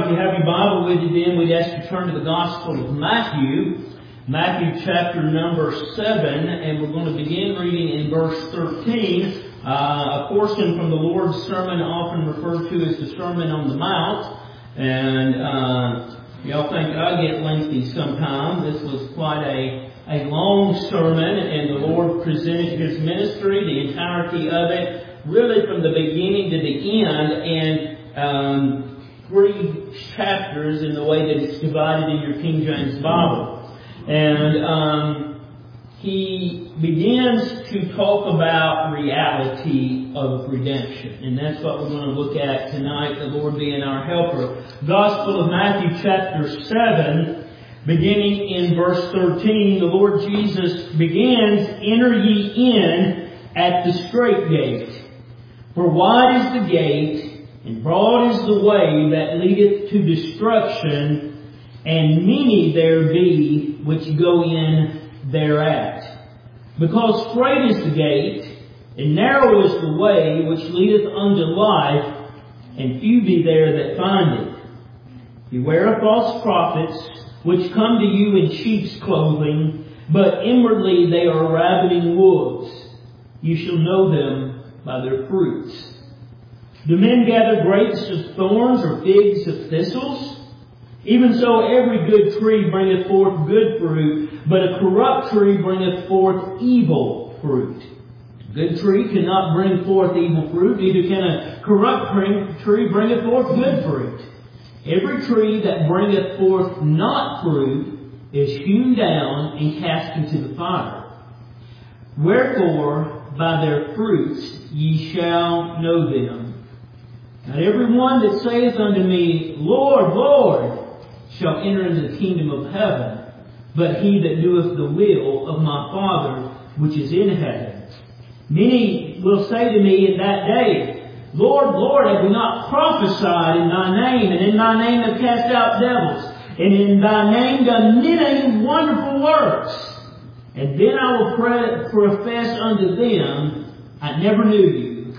if you have your Bible with you, then we'd ask you to turn to the Gospel of Matthew. Matthew chapter number 7, and we're going to begin reading in verse 13. A portion from the Lord's Sermon, often referred to as the Sermon on the Mount. And y'all think I get lengthy sometimes. This was quite a long sermon, and the Lord presented His ministry, the entirety of it, really from the beginning to the end, and 3 chapters in the way that it's divided in your King James Bible. And He begins to talk about reality of redemption. And that's what we're going to look at tonight, the Lord being our helper. Gospel of Matthew chapter 7, beginning in verse 13, the Lord Jesus begins, "Enter ye in at the strait gate. For wide is the gate, and broad is the way that leadeth to destruction, and many there be which go in thereat. Because strait is the gate, and narrow is the way which leadeth unto life, and few be there that find it. Beware of false prophets, which come to you in sheep's clothing, but inwardly they are ravening wolves. You shall know them by their fruits. Do men gather grapes of thorns or figs of thistles? Even so every good tree bringeth forth good fruit, but a corrupt tree bringeth forth evil fruit. A good tree cannot bring forth evil fruit, neither can a corrupt tree bringeth forth good fruit. Every tree that bringeth forth not fruit is hewn down and cast into the fire. Wherefore, by their fruits ye shall know them. Not every one that saith unto me, Lord, Lord, shall enter into the kingdom of heaven, but he that doeth the will of my Father which is in heaven. Many will say to me in that day, Lord, Lord, have we not prophesied in thy name, and in thy name have cast out devils, and in thy name done many wonderful works? And then I will profess unto them, I never knew you.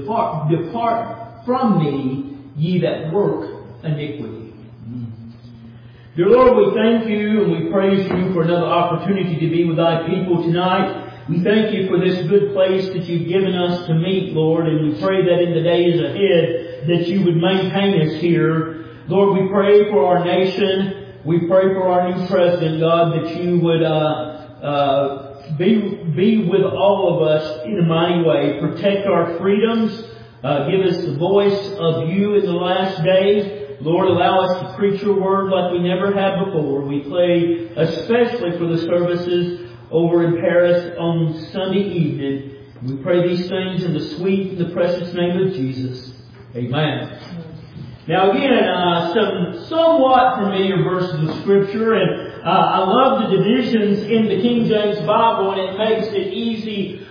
Depart from me, ye that work iniquity. Dear Lord, we thank you and we praise you for another opportunity to be with thy people tonight. We thank you for this good place that you've given us to meet, Lord, and we pray that in the days ahead that you would maintain us here. Lord, we pray for our nation. We pray for our new president, God, that you would be with all of us in a mighty way. Protect our freedoms. Give us the voice of you in the last days. Lord, allow us to preach your word like we never have before. We pray especially for the services over in Paris on Sunday evening. We pray these things in the sweet and the precious name of Jesus. Amen. Now again, some somewhat familiar verses of Scripture, and I love the divisions in the King James Bible, and it makes it easy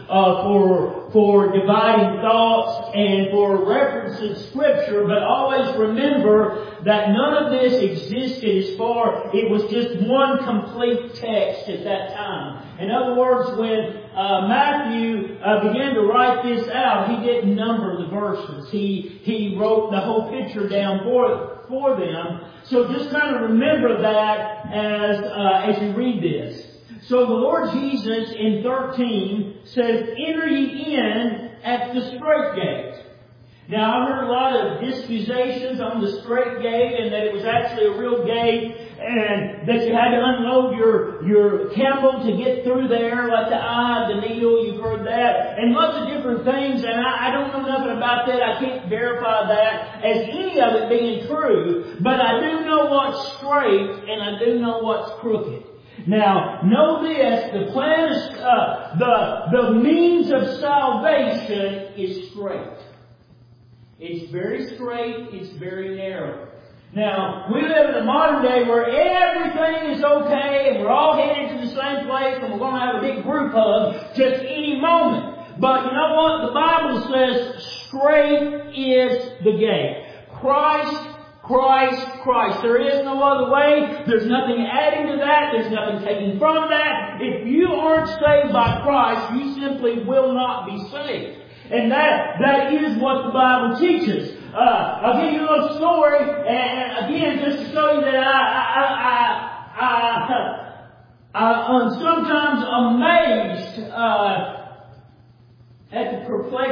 for dividing thoughts and for referencing Scripture, but always remember that none of this existed as far, it was just one complete text at that time. In other words, when Matthew began to write this out, he didn't number the verses. He wrote the whole picture down for them. So just kind of remember that as you read this. So the Lord Jesus in 13 says, enter ye in at the strait gate. Now, I've heard a lot of disquisitions on the strait gate, and that it was actually a real gate, and that you had to unload your camel to get through there, like the eye of the needle. You've heard that, and lots of different things. And I don't know nothing about that. I can't verify that as any of it being true. But I do know what's straight, and I do know what's crooked. Now, know this: the plan is the means of salvation is straight. It's very straight. It's very narrow. Now, we live in a modern day where everything is okay and we're all headed to the same place and we're going to have a big group hug just any moment. But you know what? The Bible says straight is the gate. Christ, Christ, Christ. There is no other way. There's nothing adding to that. There's nothing taking from that. If you aren't saved by Christ, you simply will not be saved. And that is what the Bible teaches. I'll give you a little story, and again,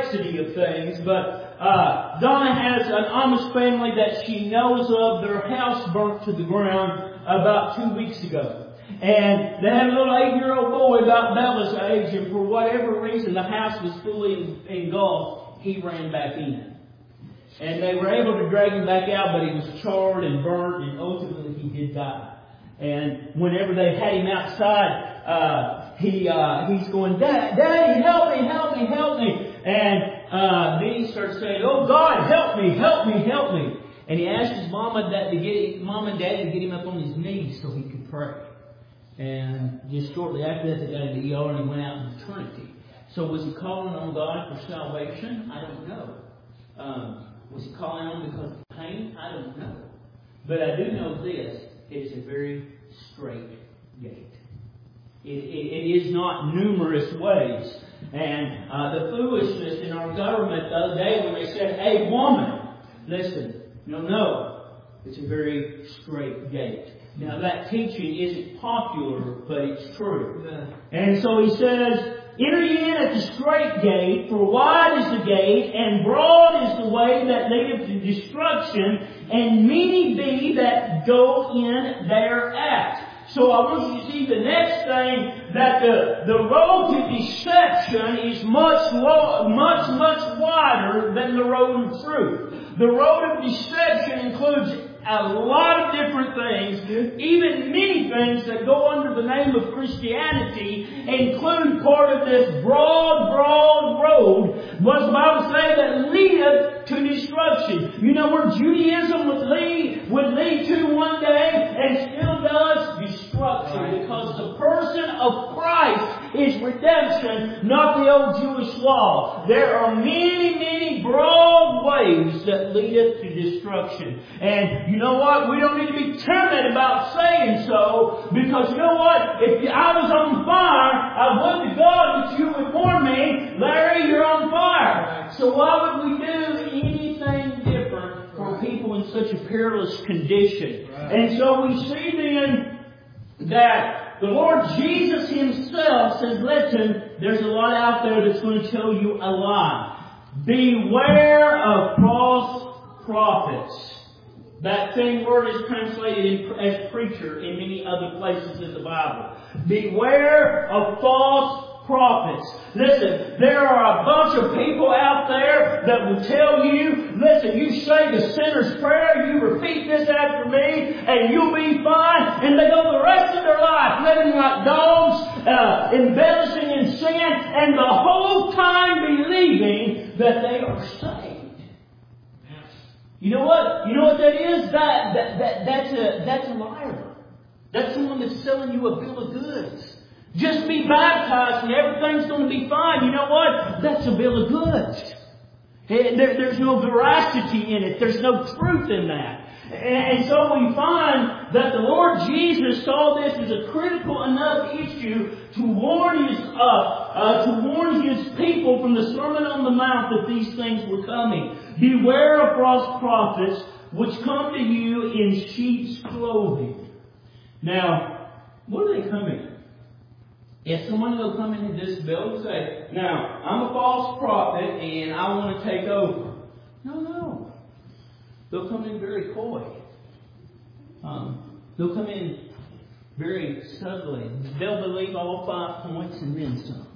complexity of things, but Donna has an Amish family that she knows of. Their house burnt to the ground about 2 weeks ago. And they had a little 8-year-old boy about Bella's age, and for whatever reason the house was fully engulfed. He ran back in. And they were able to drag him back out, but he was charred and burnt, and ultimately he did die. And whenever they had him outside, he's going, Daddy, help me, help me, help me. And then he starts saying, oh God, help me, help me, help me. And he asked his mom and daddy to get him up on his knees so he could pray. And just shortly after that, they got into the ER and he went out in eternity. So was he calling on God for salvation? I don't know. Was he calling on because of pain? I don't know. But I do know this. It's a very straight gate. It is not numerous ways. And the foolishness in our government the other day when they said, hey, woman, listen, no. It's a very straight gate. Now that teaching isn't popular, but it's true. And so he says, enter ye in at the strait gate, for wide is the gate, and broad is the way that leadeth to destruction, and many be that go in thereat. So I want you to see the next thing, that the road to deception is much wider than the road of truth. The road of deception includes a lot of different things, even many things that go under the name of Christianity, include part of this broad road. What does the Bible say? That leadeth to destruction. You know where Judaism would lead to one day, and still does? Destruction. Because the person of Christ is redemption, not the old Jewish law. There are many broad ways that leadeth to destruction. And you know what? We don't need to be timid about saying so, because you know what? If I was on fire, I would to God that you would warn me, Larry, you're on fire. So why would we do anything different for people in such a perilous condition? And so we see then that the Lord Jesus Himself says, listen, there's a lot out there that's going to tell you a lie. Beware of false prophets. That same word is translated as preacher in many other places in the Bible. Beware of false prophets. Listen, there are a bunch of people out there that will tell you, listen, you say the sinner's prayer, you repeat this after me, and you'll be fine. And they go the rest of their life living like dogs, embellishing in sin, and the whole time believing that they are saved. You know what? You know what that is? That's a liar. That's someone that's selling you a bill of goods. Just be baptized and everything's going to be fine. You know what? That's a bill of goods. There's no veracity in it. There's no truth in that. And so we find that the Lord Jesus saw this as a critical enough issue to warn His people from the Sermon on the Mount that these things were coming. Beware of false prophets which come to you in sheep's clothing. Now, what are they coming? If someone will come into this building and say, now, I'm a false prophet and I want to take over. No. They'll come in very coy. They'll come in very subtly. They'll believe all 5 points and then some.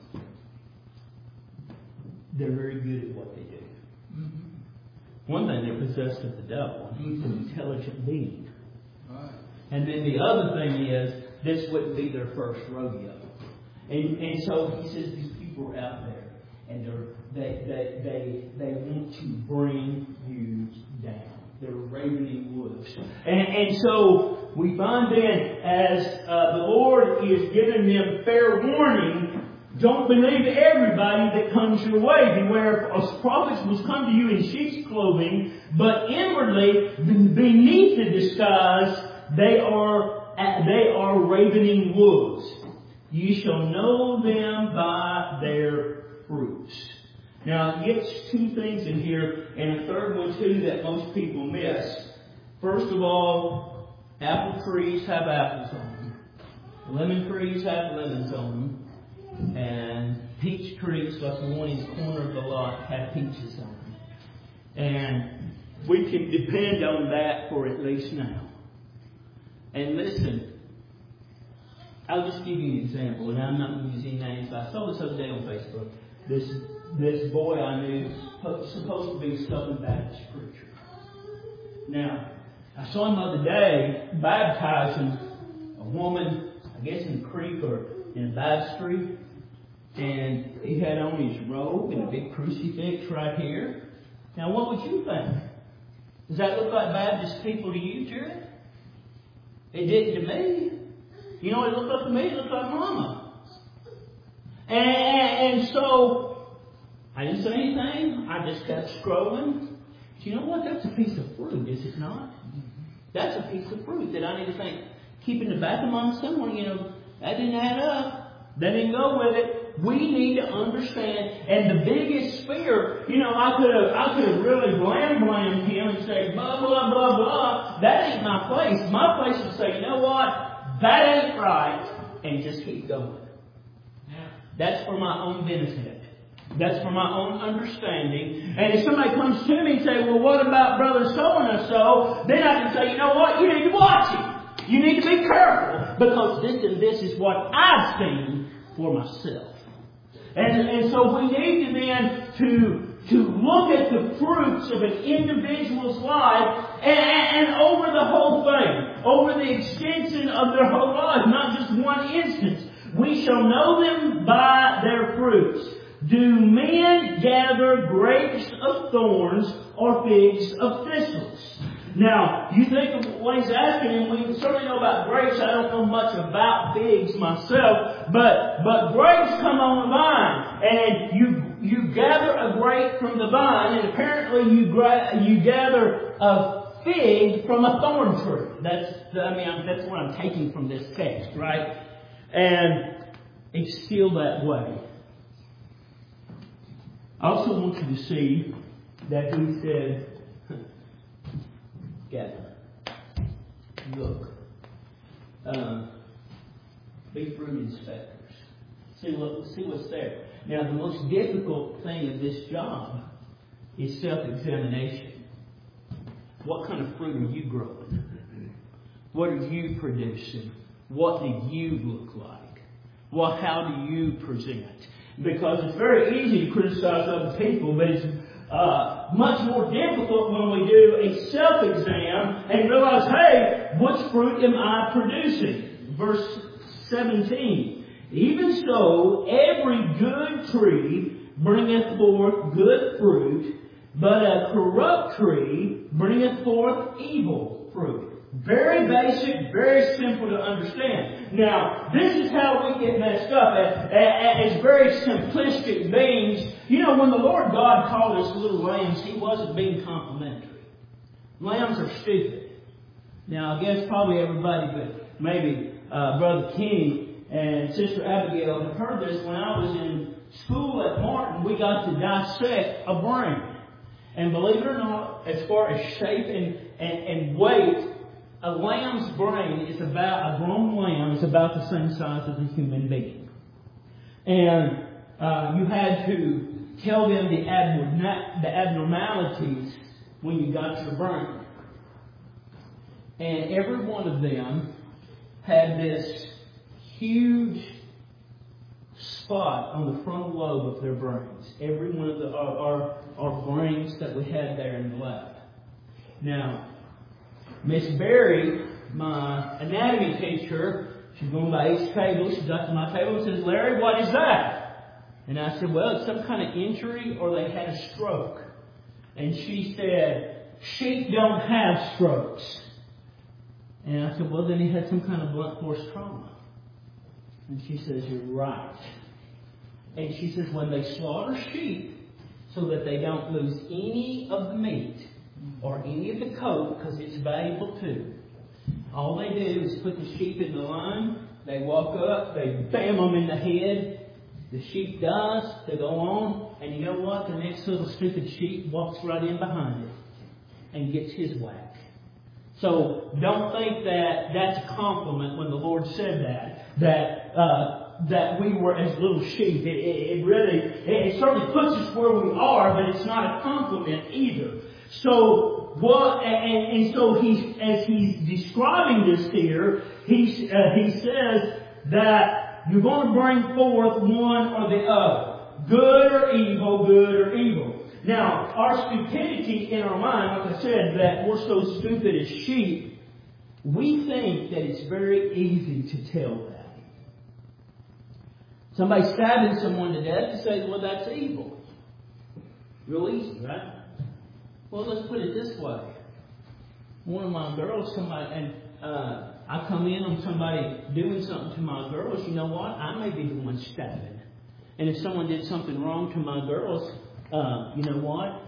They're very good at what they do. One thing, they're possessed of the devil. He's an intelligent being. And then the other thing is, this wouldn't be their first rodeo. And so he says these people are out there, and they want to bring you down. They're ravening wolves. And so we find then, as the Lord is giving them fair warning, don't believe everybody that comes your way. Beware of prophets which come to you in sheep's clothing, but inwardly, beneath the disguise, they are ravening wolves. You shall know them by their fruits. Now, it gets 2 things in here, and a third one too that most people miss. First of all, apple trees have apples on them. Lemon trees have lemons on them. And peach trees like the one in the corner of the lot have peaches on them. And we can depend on that for at least now. And listen, I'll just give you an example, and I'm not going to use any names, but I saw this other day on Facebook. This boy I knew was supposed to be a Southern Baptist preacher. Now, I saw him the other day baptizing a woman, I guess in the creek or in a baptistry, and he had on his robe and a big crucifix right here. Now, what would you think? Does that look like Baptist people to you, Jared? It didn't to me. You know what it looked like to me? It looked like Mama. And so, I didn't say anything. I just kept scrolling. Do you know what? That's a piece of fruit, is it not? That's a piece of fruit that I need to think, keep in the back of my mind somewhere, that didn't add up. That didn't go with it. We need to understand, and the biggest fear, I could have really blamed him and say, blah, blah, blah, blah. That ain't my place. My place is to say, you know what? That ain't right. And just keep going. That's for my own benefit. That's for my own understanding. And if somebody comes to me and say, well, what about brother so-and-so? Then I can say, you know what? You need to watch him. You need to be careful. Because this and this is what I've seen for myself. And so we need to then to look at the fruits of an individual's life and over the whole thing, over the extension of their whole life, not just one instance. We shall know them by their fruits. Do men gather grapes of thorns or figs of thistles? Now, you think of what he's asking, and we certainly know about grapes. I don't know much about figs myself, but grapes come on the vine, and you gather a grape from the vine, and apparently you gather a fig from a thorn tree. That's what I'm taking from this text, right? And it's still that way. I also want you to see that he said, gather. Look. Be fruit inspectors. See what's there. Now, the most difficult thing of this job is self-examination. What kind of fruit are you growing? What are you producing? What do you look like? Well, how do you present? Because it's very easy to criticize other people, but it's much more difficult when we do a self-exam and realize, hey, which fruit am I producing? Verse 17. Even so, every good tree bringeth forth good fruit, but a corrupt tree bringeth forth evil fruit. Very basic, very simple to understand. Now, this is how we get messed up as very simplistic beings. When the Lord God called us little lambs, He wasn't being complimentary. Lambs are stupid. Now, I guess probably everybody, but maybe Brother King and Sister Abigail have heard this. When I was in school at Martin, we got to dissect a brain. And believe it or not, as far as shape and weight, a lamb's brain is a grown lamb is about the same size as a human being. And you had to tell them the abnormalities when you got your brain. And every one of them had this huge spot on the frontal lobe of their brains. Every one of our brains that we had there in the lab. Now, Miss Berry, my anatomy teacher, she's going by each table. She got to my table and says, Larry, what is that? And I said, well, it's some kind of injury or they had a stroke. And she said, sheep don't have strokes. And I said, well, then he had some kind of blunt force trauma. And she says, you're right. And she says, when they slaughter sheep so that they don't lose any of the meat or any of the coat, because it's valuable too, all they do is put the sheep in the line, they walk up, they bam them in the head, the sheep dies, they go on, and you know what? The next little stupid sheep walks right in behind it and gets his whack. So don't think that that's a compliment when the Lord said that that we were as little sheep. It certainly puts us where we are, but it's not a compliment either. So so as he's describing this here, he says that you're going to bring forth one or the other, good or evil, good or evil. Now, our stupidity in our mind, like I said, that we're so stupid as sheep, we think that it's very easy to tell that. Somebody stabbing someone to death, you say, well, that's evil. Real easy, right? Well, let's put it this way. One of my girls, I come in on somebody doing something to my girls, you know what? I may be the one stabbing. And if someone did something wrong to my girls, you know what?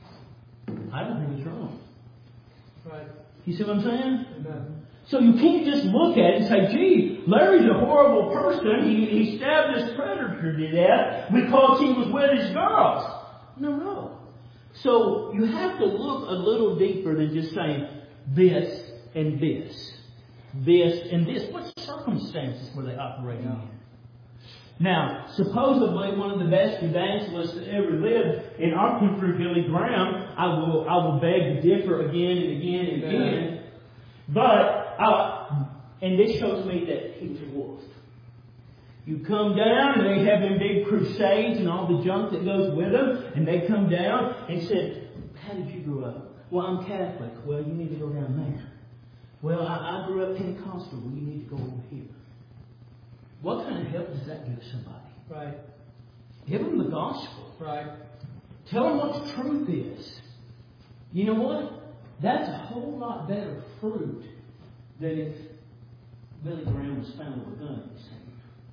I don't think it's wrong. Right. You see what I'm saying? Amen. So you can't just look at it and say, gee, Larry's a horrible person. He stabbed this predator to death because he was with his girls. No. So you have to look a little deeper than just saying this and this. This and this. What circumstances were they operating in? Now, supposedly one of the best evangelists that ever lived in our country, Billy Graham, I will beg to differ again and again and again. But, and this shows me that he was a wolf. You come down and they have them big crusades and all the junk that goes with them, and they come down and said, how did you grow up? Well, I'm Catholic. Well, you need to go down there. Well, I grew up Pentecostal. Well, you need to go over here. What kind of help does that give somebody? Right. Give them the gospel. Right. Tell them what the truth is. You know what? That's a whole lot better fruit than if Billy Graham was found with a gun in his hand.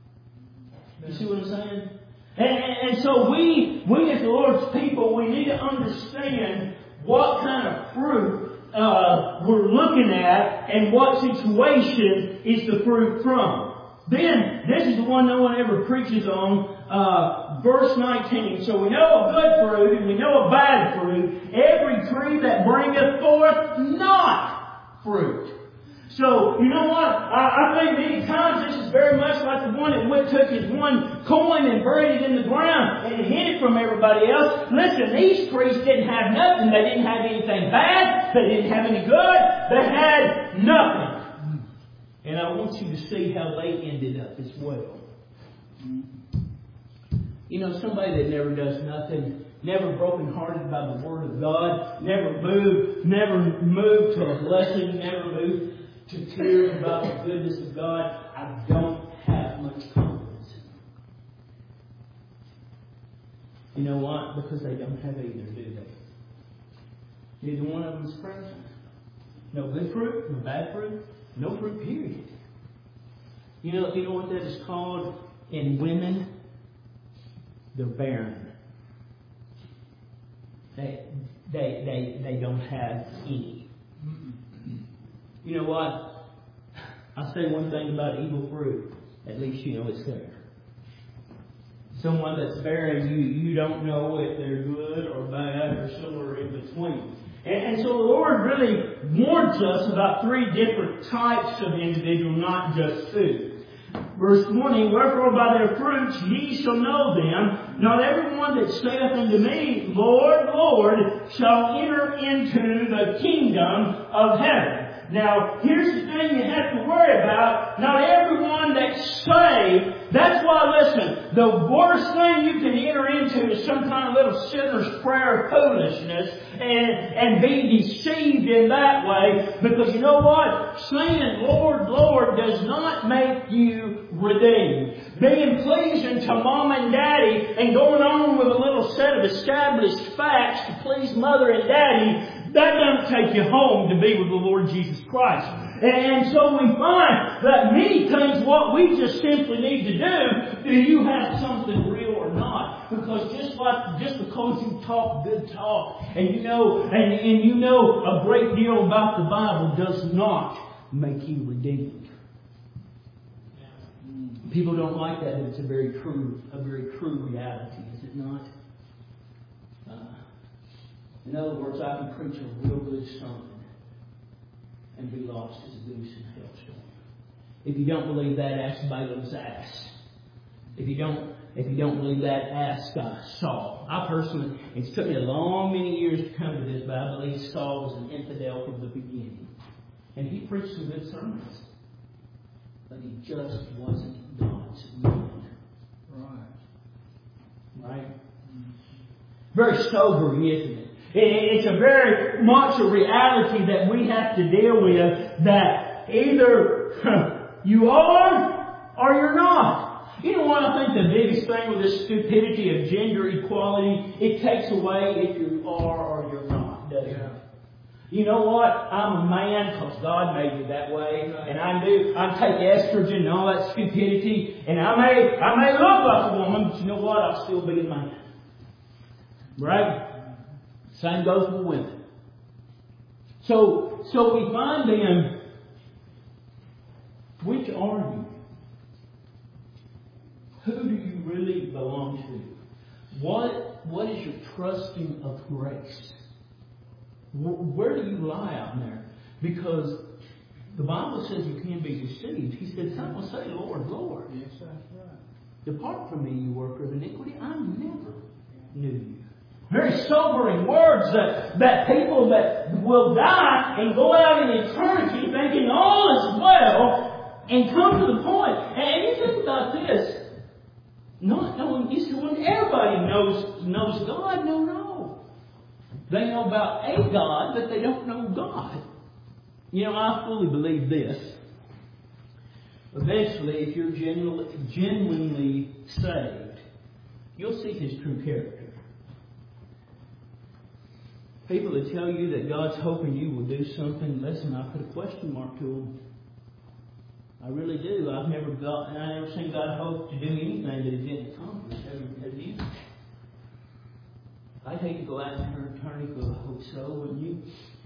You see what I'm saying? And so we as the Lord's people, we need to understand what kind of fruit we're looking at and what situation is the fruit from. Then, this is the one no one ever preaches on, verse 19. So we know a good fruit and we know a bad fruit. Every tree that bringeth forth not fruit. So, you know what? I think many times this is very much like the one that took his one coin and buried it in the ground and hid it from everybody else. Listen, these trees didn't have nothing. They didn't have anything bad. They didn't have any good. They had nothing. And I want you to see how they ended up as well. You know, somebody that never does nothing, never brokenhearted by the Word of God, never moved to a blessing, never moved to tears about the goodness of God, I don't have much confidence in them. You know what? Because they don't have either, do they? Neither one of them is present. No good fruit, no bad fruit. No fruit, period. You know what that is called in women? They're barren. They don't have any. You know what? I'll say one thing about evil fruit. At least you know it's there. Someone that's barren, you don't know if they're good or bad or somewhere in between. And so the Lord really warns us about three different types of individual, not just two. Verse 20, wherefore by their fruits ye shall know them. Not everyone that saith unto me, Lord, Lord, shall enter into the kingdom of heaven. Now, here's the thing you have to worry about. Not everyone that's saved, that's why, listen, the worst thing you can enter into is some kind of little sinner's prayer of foolishness and be deceived in that way. Because you know what? Saying, Lord, Lord, does not make you redeemed. Being pleasing to mom and daddy and going on with a little set of established facts to please mother and daddy, that doesn't take you home to be with the Lord Jesus Christ. And so we find that many times what we just simply need to do you have something real or not? Because just because you talk good talk and you know a great deal about the Bible does not make you redeemed. People don't like that, but it's a very true reality, is it not? In other words, I can preach a real good sermon and be lost as a goose in a hailstorm. If you don't believe that, ask Balaam's ass. If you don't believe that, ask Saul. I personally, it's took me a long many years to come to this, but I believe Saul was an infidel from the beginning. And he preached some good sermons. But he just wasn't God's man. Right? Very sobering, isn't it? It's a very much a reality that we have to deal with, that either you are or you're not. You know what I think the biggest thing with this stupidity of gender equality, it takes away if you are or you're not, doesn't it? You know what? I'm a man because God made me that way, and I take estrogen and all that stupidity, and I may look like a woman, but you know what? I'll still be a man. Right? Same goes for women. So we find then, which are you? Who do you really belong to? What is your trusting of grace? Where do you lie out there? Because the Bible says you can be deceived. He said, some will say, Lord, Lord. Yes, that's right. Depart from me, you worker of iniquity. I never knew you. Very sobering words that people that will die and go out in eternity thinking all is well and come to the point. And you think about this. Not knowing, you see, when everybody knows God, no. They know about a God, but they don't know God. You know, I fully believe this. Eventually, if you're genuinely saved, you'll see His true character. People that tell you that God's hoping you will do something, listen, I put a question mark to them. I really do. I never seen God hope to do anything that He didn't accomplish. Have you? I'd hate to go out and eternity for the hope so, wouldn't you?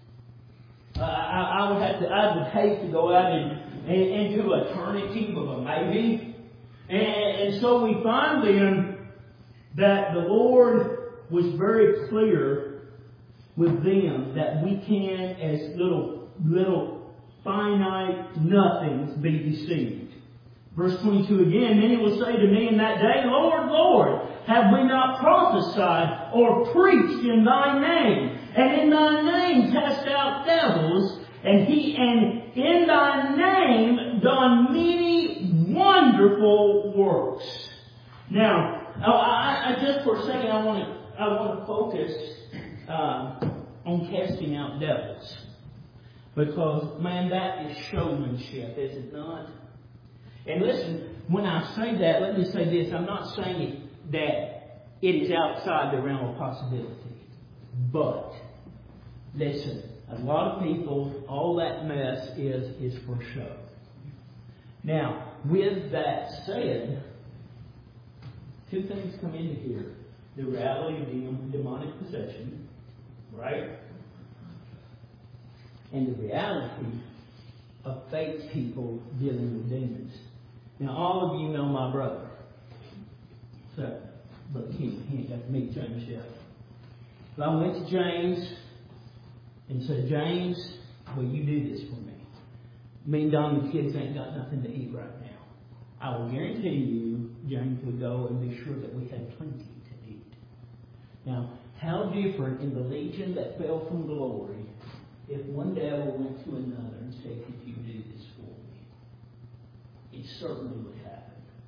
I would hate to go out into eternity with a maybe. And so we find then that the Lord was very clear with them that we can, as little finite nothings, be deceived. Verse 22 again, many will say to me in that day, Lord, Lord, have we not prophesied or preached in Thy name? And in Thy name cast out devils, and in Thy name done many wonderful works. Now, I just for a second I want to focus on casting out devils. Because, man, that is showmanship, is it not? And listen, when I say that, let me say this. I'm not saying that it is outside the realm of possibility. But, listen, a lot of people, all that mess is for show. Now, with that said, two things come into here. The reality of demonic possession, right? And the reality of faith people dealing with demons. Now, all of you know my brother. So, but he ain't got to meet James yet. But I went to James and said, James, will you do this for me? Me and Don, the kids, ain't got nothing to eat right now. I will guarantee you, James would go and be sure that we had plenty to eat. Now, how different in the legion that fell from glory if one devil went to another and said, could you do this for me? It certainly would happen.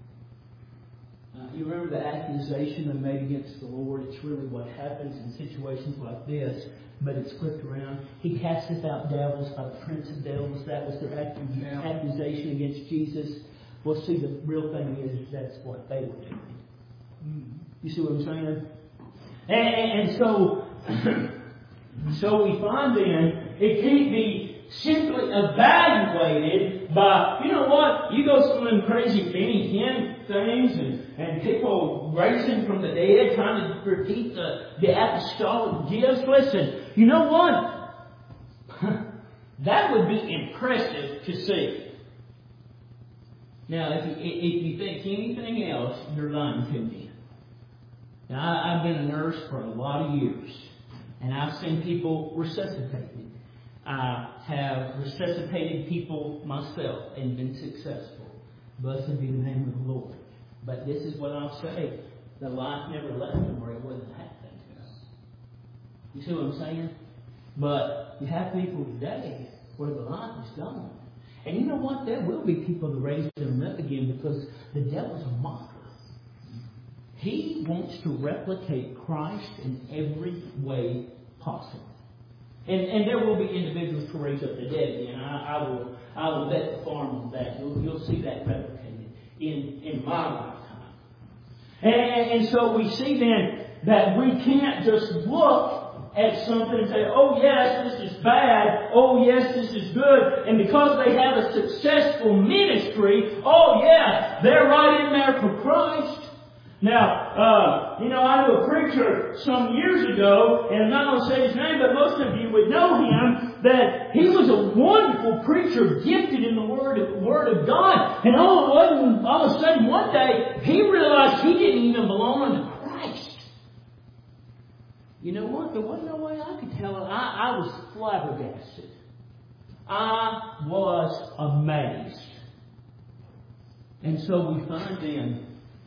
You remember the accusation they made against the Lord? It's really what happens in situations like this, but it's flipped around. He casteth out devils by the prince of devils. That was their accusation against Jesus. Well, see, the real thing is that's what they were doing. You see what I'm saying? And so we find then it can't be simply evaluated by, you know what, you go some of them crazy Benny Hinn things and people raising from the dead trying to repeat the apostolic gifts. Listen, you know what? That would be impressive to see. Now, if you think anything else, you're lying to me. Now, I've been a nurse for a lot of years, and I've seen people resuscitated. I have resuscitated people myself and been successful. Blessed be the name of the Lord. But this is what I'll say. The life never left him where he wasn't happy. You see what I'm saying? But you have people today where the life is gone. And you know what? There will be people that raise them up again because the devil's a mocker. He wants to replicate Christ in every way possible. And there will be individuals to raise up the dead again. I will bet the farm on that. You'll see that replicated in my lifetime. And so we see then that we can't just look at something and say, oh yes, this is bad. Oh yes, this is good. And because they have a successful ministry, oh yeah, they're right in there for Christ. Now, I knew a preacher some years ago, and I'm not going to say his name, but most of you would know him, that he was a wonderful preacher, gifted in the Word of God. And all of a sudden, one day, he realized he didn't even belong unto Christ. You know what? There wasn't no way I could tell it. I was flabbergasted. I was amazed. And so we find then,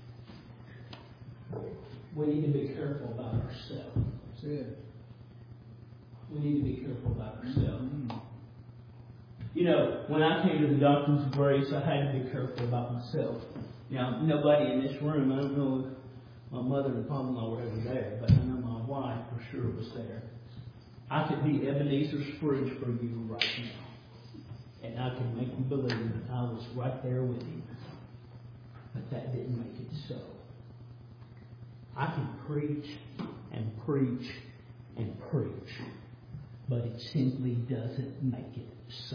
we need to be careful about ourselves. That's it. We need to be careful about ourselves. When I came to the doctrines of grace, I had to be careful about myself. Now, nobody in this room, I don't know if my mother and father-in-law were ever there, but I know my wife for sure was there. I could be Ebenezer Scrooge for you right now. And I could make you believe that I was right there with him. But that didn't make it so. I can preach and preach and preach, but it simply doesn't make it so.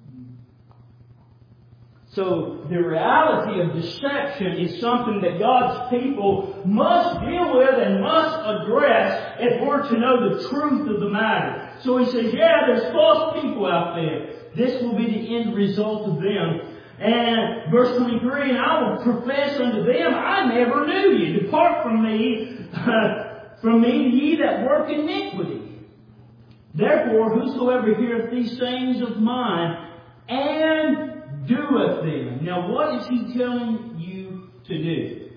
So the reality of deception is something that God's people must deal with and must address if we're to know the truth of the matter. So he says, there's false people out there. This will be the end result of them. And verse 23, and I will profess unto them, I never knew you. Depart from me, ye that work iniquity. Therefore, whosoever heareth these sayings of mine, and doeth them. Now, what is he telling you to do?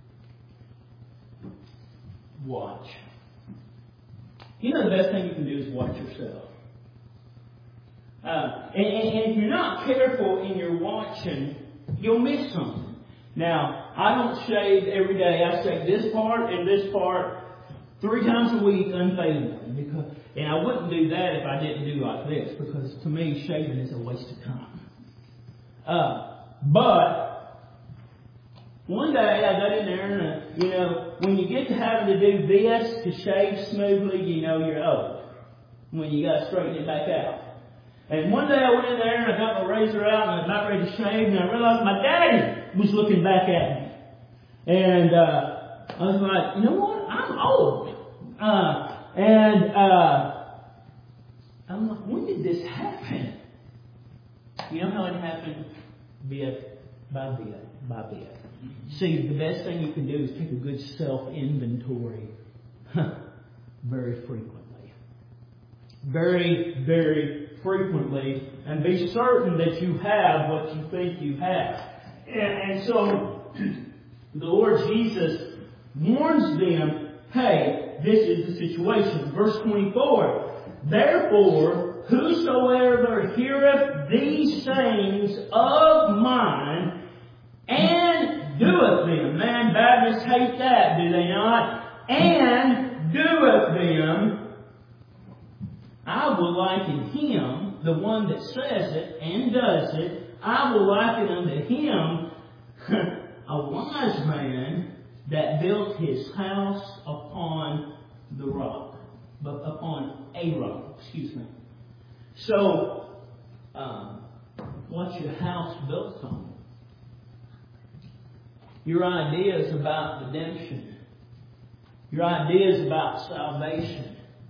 Watch. The best thing you can do is watch yourself. And if you're not careful in your watching, you'll miss something. Now, I don't shave every day. I shave this part and this part 3 times a week unfailingly. And I wouldn't do that if I didn't do like this, because to me, shaving is a waste of time. But one day I got in there and, when you get to having to do this to shave smoothly, you're old. When you got to straighten it back out. And one day I went in there and I got my razor out and I was about ready to shave, and I realized my daddy was looking back at me. And I was like, you know what? I'm old. I'm like, when did this happen? You know how it happened? Bit by bit by bit. See, the best thing you can do is take a good self-inventory very frequently. Very, very frequently, and be certain that you have what you think you have. And so the Lord Jesus warns them, hey, this is the situation. Verse 24, therefore, whosoever heareth these sayings of mine, and doeth them. Man, Baptists hate that, do they not? And doeth them, I will liken him, the one that says it and does it, I will liken unto him a wise man that built his house upon the rock. But upon a rock, So, what's your house built on? Your ideas about redemption. Your ideas about salvation.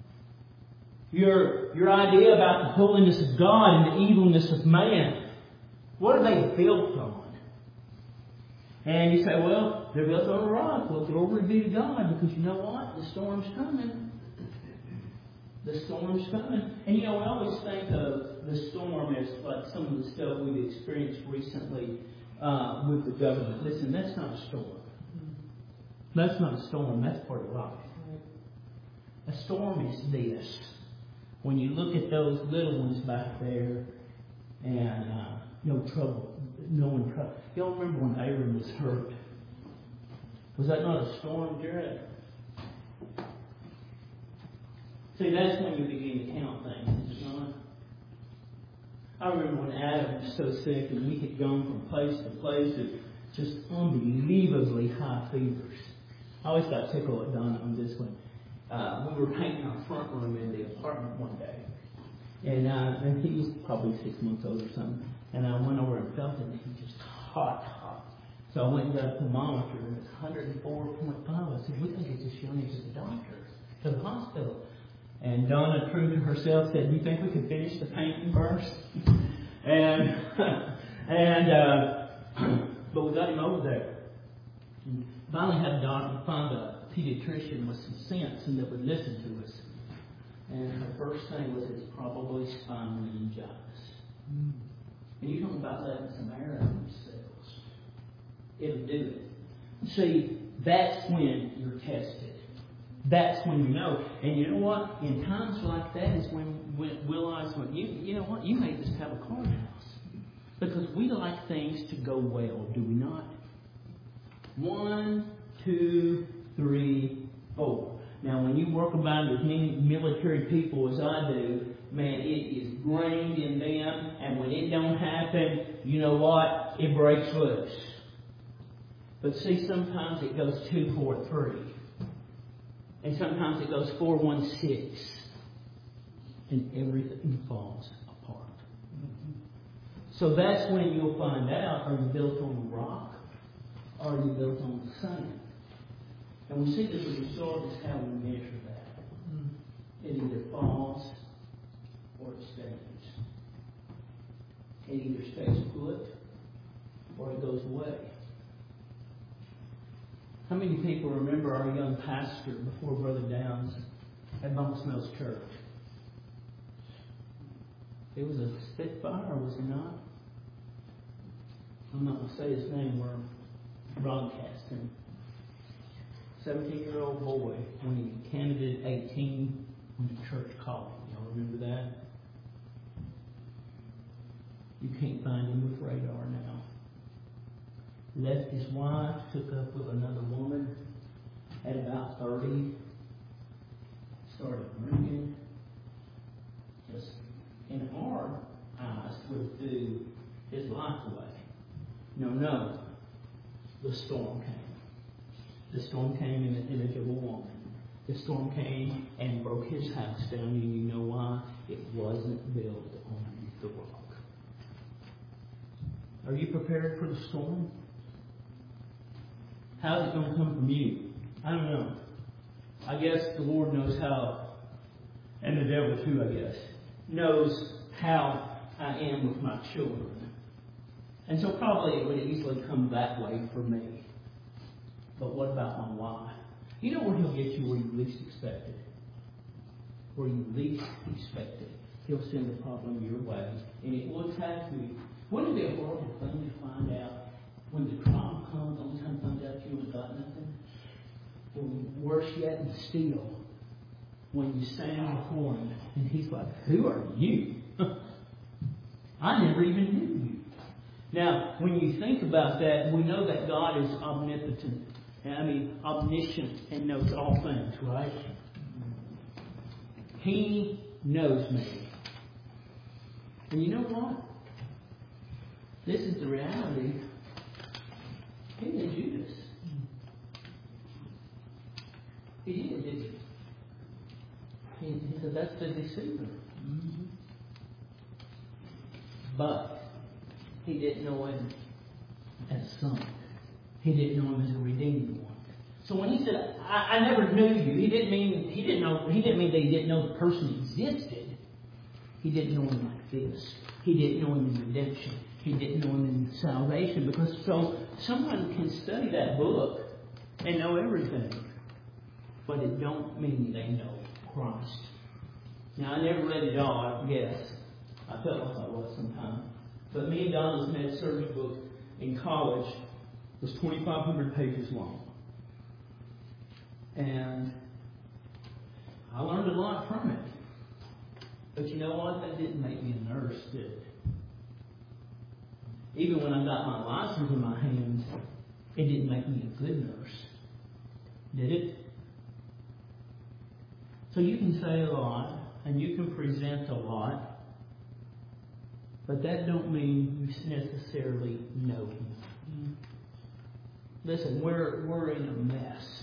Your idea about the holiness of God and the evilness of man. What are they built on? And you say, well, they're built on a rock. Well, glory be to God, because you know what? The storm's coming. The storm's coming. And we always think of the storm as like some of the stuff we've experienced recently with the government. Listen, that's not a storm. That's not a storm. That's part of life. A storm is this. When you look at those little ones back there, and no trouble, no one trouble. Y'all remember when Aaron was hurt? Was that not a storm, Jared? See, that's when you begin to count things, is it not? I remember when Adam was so sick and we had gone from place to place at just unbelievably high fevers. I always got tickled at Donna on this one. We were painting our front room in the apartment one day. And he was probably 6 months old or something. And I went over and felt it, and he was just hot. So I went and got a thermometer, and it was 104.5. I said, we got to get this young to the doctor, to the hospital. And Donna, true to herself, said, do you think we could finish the painting first? But we got him over there. And finally had a doctor find a pediatrician with some sense and that would listen to us. And her first thing was it's probably spinal meningitis. And you talk about letting some air out of your cells. It'll do it. See, that's when you're tested. That's when you know. And you know what? In times like that is when we realize, you know what? You may just have a card house. Because we like things to go well, do we not? 1, 2, 3, 4. Now, when you work about as many military people as I do, man, it is grained in them. And when it don't happen, you know what? It breaks loose. But see, sometimes it goes 2, 4, 3. And sometimes it goes 4, 1, 6. And everything falls apart. So that's when you'll find out, are you built on the rock? Or are you built on the sand? And we see that the result is how we measure that. It either falls or it stays. It either stays put or it goes away. How many people remember our young pastor before Brother Downs at Bunks Mills Church? It was a Spitfire, was it not? I'm not going to say his name. We're broadcasting. 17-year-old boy when he candidate 18 when the church called him. Y'all remember that? You can't find him with radar now. Left his wife, took up with another woman at about 30. Started drinking. Just in our eyes would do his life away. No. The storm came. The storm came in the image of a woman. The storm came and broke his house down, and you know why? It wasn't built on the rock. Are you prepared for the storm? How's it going to come from you? I don't know. I guess the Lord knows how, and the devil too, I guess, knows how I am with my children. And so probably it would easily come that way for me. But what about my wife? You know where He'll get you where you least expect it? Where you least expect it. He'll send the problem your way. And it will attack you. Wouldn't it be a horrible thing to find out when the trial comes, only time comes out you ain't got nothing? Or worse yet, and still, when you stand before Him, and He's like, who are you? I never even knew you. Now, when you think about that, we know that God is omnipotent. Omniscient and knows all things, right? He knows me. And you know what? This is the reality. He did Judas. He did, didn't he? He said, that's the deceiver. But He didn't know Him as Son. He didn't know Him as a redeemed one. So when He said, I never knew you, He didn't mean that He didn't know the person existed. He didn't know Him like this. He didn't know Him in redemption. He didn't know Him in salvation. Because so someone can study that book and know everything. But it don't mean they know Christ. Now I never read it all, I guess. I felt like I was sometimes. But me and Donna's med surge book, in college was 2,500 pages long. And I learned a lot from it. But you know what? That didn't make me a nurse, did it? Even when I got my license in my hands, it didn't make me a good nurse. Did it? So you can say a lot, and you can present a lot, but that don't mean you necessarily know Him. Listen, we're in a mess.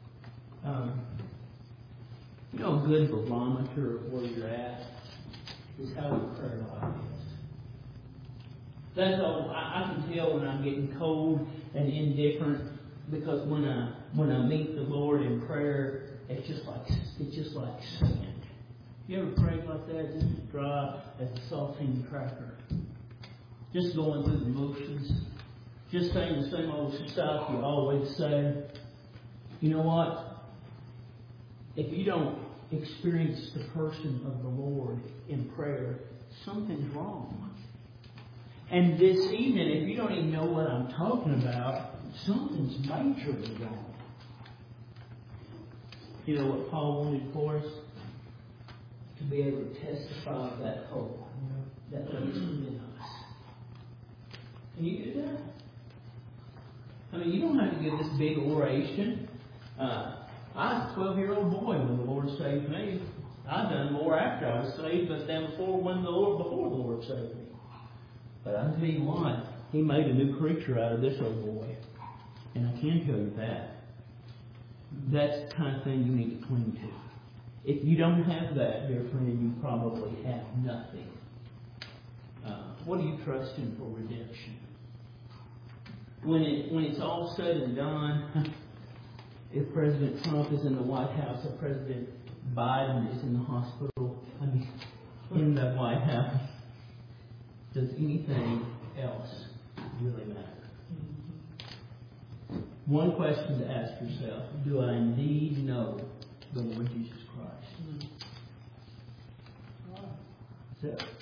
You know, a good barometer of where you're at is how your prayer life is. That's all. I can tell when I'm getting cold and indifferent, because when I meet the Lord in prayer, it's just like sand. You ever prayed like that, just as dry as a saltine cracker? Just going through the motions, just saying the same old stuff you always say. You know what? If you don't experience the person of the Lord in prayer, something's wrong. And this evening, if you don't even know what I'm talking about, something's majorly wrong. You know what Paul wanted for us? To be able to testify of that hope that lives within us. Can you do that? I mean, you don't have to give this big oration. I was a 12-year-old boy when the Lord saved me. I've done more after I was saved than before the Lord saved me. But I tell you what, He made a new creature out of this old boy. And I can tell you that. That's the kind of thing you need to cling to. If you don't have that, dear friend, you probably have nothing. What are you trusting for redemption? When it's all said and done, if President Trump is in the White House or President Biden is in the hospital, in the White House, does anything else really matter? One question to ask yourself: do I indeed know the Lord Jesus Christ? So,